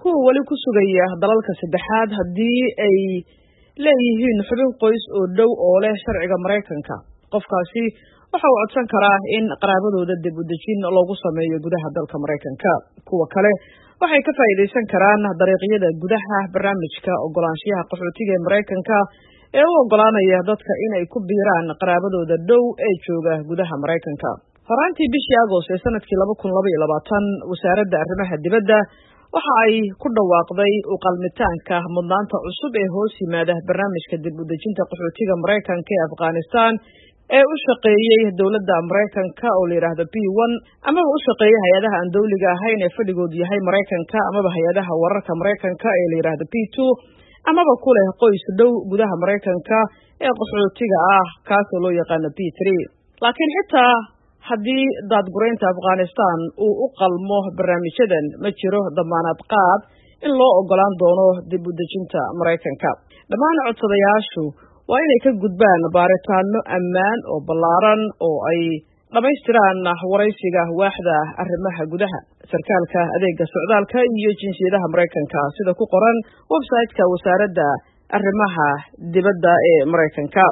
kuwa wali ku sugaya dalalka saddexaad haddii ay leeyihiin xubin qoys oo dhow oo leh sharciga Mareykanka. Qofkaasi waxa uu codsan karaa in qaraabadooda dib u dejin loogu sameeyo gudaha dalka Mareykanka. Kuwa kale waxay ka faa'iideysan karaan dariiqyada gudaha barnaamijka ogolaanshaha qaxootiga ee Mareykanka ee u ogolaanaya dadka inay ku biiraan qaraabadooda dhow ee jooga gudaha Mareykanka. Horaantii bishii Agost ee sanadkii 2022, wasaaradda arrimaha dibadda waxa ay ku dhawaaqday u qalmitaanka mudnaanta cusub ee hoos yimaada barnaamijka dib u dejinta qaxootiga Mareykanka ee Afghanistan ee u shaqeeyay dawladda Mareykanka oo la yiraahdo P1 ama u shaqeeyay hay'adaha aan dawliga ahayn ee fadhigoodu yahay Mareykanka ama hay'adaha wararka Mareykanka ee la yiraahdo P2 ama ku leh qoys dhow gudaha Mareykanka ee qaxootiga ah kaas oo loo yaqaan P3. Laakiin xitaa haddii daadgureynta Afghanistan uu u qalmo barnaamijyadan, ma jiro damaanad qaad in loo ogolaan doono dib u dejinta Mareykanka. Dhammaan codsadayaashu waa inay ka gudbaan baaritaano ammaan oo ballaaran oo ay dhamaystiraan waraysiga waaxda arrimaha gudaha, sarkaalka adeega socdaalka iyo jinsiyadaha Mareykanka sida ku qoran website-ka wasaaradda arrimaha dibadda ee Mareykanka.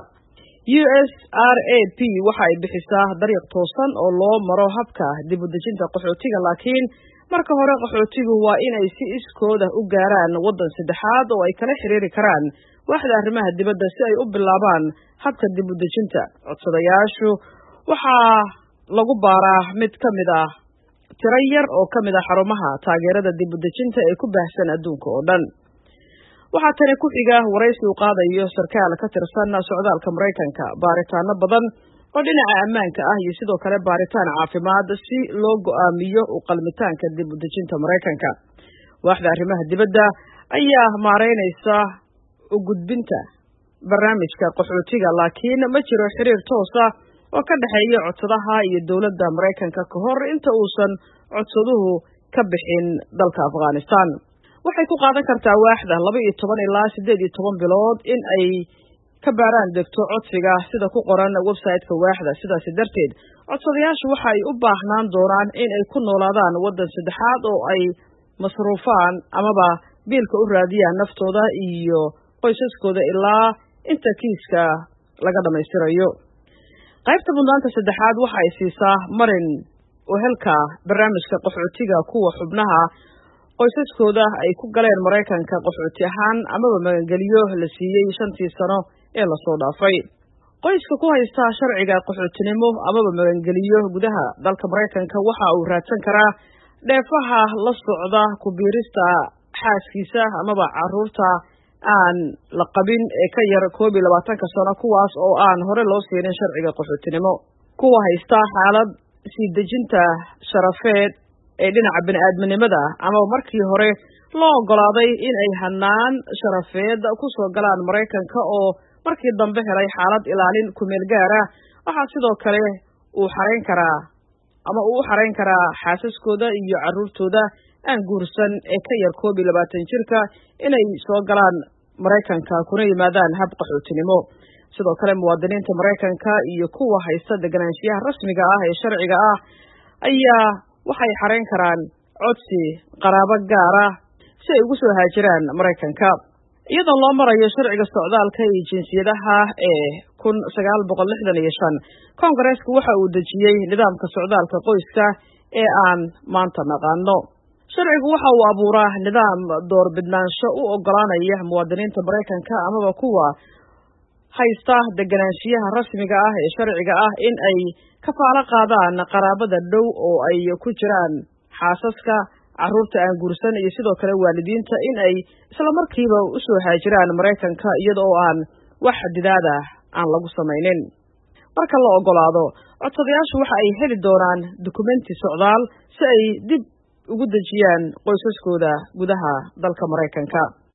USRAP waxa ay bixisaa dariiq toosan oo loo maro habka dib u dejinta qaxootiga, laakiin marka hore qaxootigu waa inay si iskooda u gaaraan waddan saddexaad oo ay kala xiriiri karaan waaxda arrimaha dibadda si ay u bilaabaan habka dib u dejinta. Codsadayaashu waxaa lagu baaraa mid ka mid ah tiro yar oo ka mid ah xarumaha taageerada dib u dejinta ee ku baahsan adduunka oo dhan. waxaa tani ku xiga waraysi uu qaadayo sarkaal ka tirsan socdaalka Mareykanka, baaritaano badan oo dhinaca ammaanka ah iyo sidoo kale baaritaan caafimaad si loo go'aamiyo u qalmitaanka dib u dejinta Mareykanka. waaxda arrimaha dibadda ayaa maareynaysa u gudbinta barnaamijka qaxootiga, laakiin ma jiro xiriir toos ah oo ka dhaxeeya codsadaha iyo dawladda Mareykanka ka hor inta uusan codsaduhu ka bixin dalka Afghanistan. waxay ku qaadan kartaa waaxda 12 ilaa 18 bilood in ay ka baaraan degto codsiga sida ku qoran website-ka waaxda. sidaas darteed codsadayaashu waxa ay u baahnaan doonaan in ay ku noolaadaan waddan saddexaad oo ay masruufaan amaba biilka u raadiyaan naftooda iyo qoysaskooda ilaa inta kiiska laga dhamaystirayo. qaybta mudnaanta saddexaad waxa ay siisaa marin oo helka barnaamijka qaxootiga kuwa xubnaha qoysaskooda ay ku galeen Mareykanka qaxooti ahaan amaba magangeliyo la siiyey 5 sano ee la soo dhaafay. qoyska ku haysta sharciga qaxootinimo amaba magangeliyo gudaha dalka Mareykanka waxa uu raadsan karaa dheefaha la socda ku biirista xaaskiisa amaba carruurta aan la qabin ee ka yar 21 sano kuwaas oo aan hore loo siinin sharciga qaxootinimo. kuwa haysta xaalad sii dejinta sharafeed ee dhinaca bini'aadminimada ama markii hore loo ogolaaday in ay hanaan sharafeed ku soo galaan Mareykanka oo markii dambe helay xaalad ilaalin ku meel gaar ah, waxa sidoo kale uu xareyn karaa xaasaskooda iyo carruurtooda aan guursan ee ka yar 22 jirka inay soo galaan Mareykanka kuna yimaadaan hab qaxootinimo. sidoo kale muwaadiniinta Mareykanka iyo kuwa haysta deganaanshiyaha rasmiga ah ee sharciga ah ayaa waxay xareyn karaan codsi qaraabo gaar ah si ay ugu soo haajiraan Mareykanka iyadoo loo marayo sharciga socdaalka iyo jinsiyadaha ee 1965. Koongareesku waxa uu dejiyey nidaamka socdaalka qoyska ee aan maanta naqaano. sharcigu waxa uu abuuraa nidaam doorbidnaansho u ogolaanaya muwaadiniinta Mareykanka amaba kuwa haysta deganaanshiyaha rasmiga ah ee sharciga ah in ay kafaalo qaadaan qaraabada dhow oo ay ku jiraan xaasaska, carruurta aan guursan iyo sidoo kale waalidiinta in ay isla markiiba u soo haajiraan Mareykanka iyadoo aan wax xadidaada aan lagu samaynin. marka la ogolaado, codsadayaashu waxa ay heli doonaan dukumenti socdaal si ay dib ugu dejiyaan qoysaskooda gudaha dalka Mareykanka.